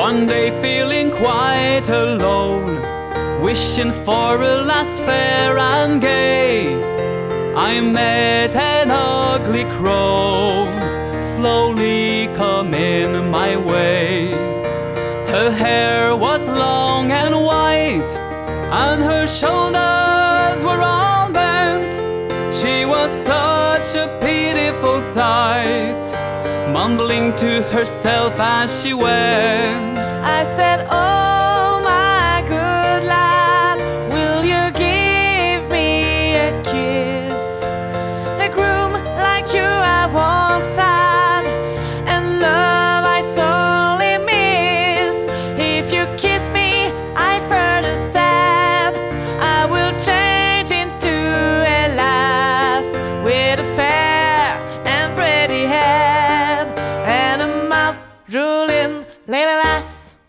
One day feeling quite alone, wishing for a last fair and gay, I met an ugly crone slowly coming my way. Her hair was long and white, and her shoulders were all bent. She was such a pitiful sight, mumbling to herself as she went. I said, oh my good lad, will you give me a kiss? A groom like you I once had, and love I sorely miss. If you kiss me, I further said, I will change into a lass with a fair and pretty head and a mouth drooling little lass.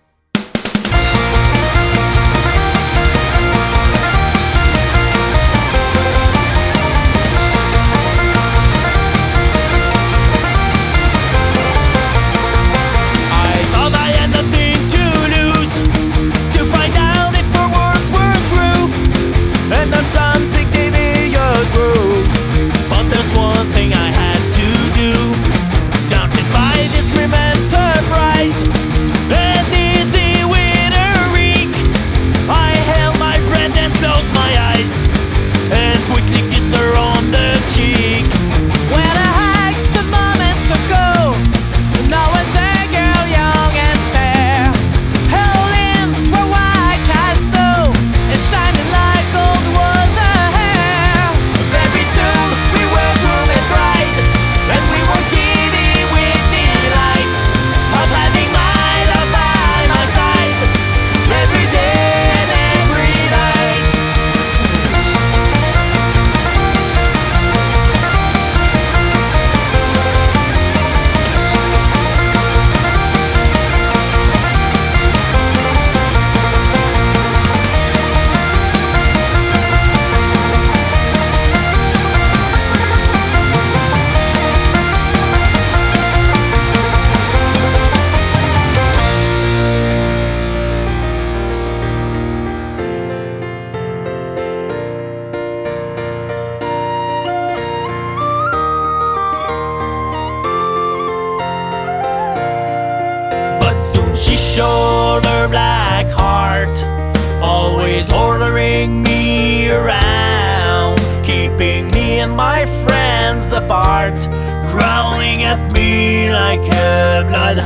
She showed her black heart, always ordering me around, keeping me and my friends apart, growling at me like a bloodhound.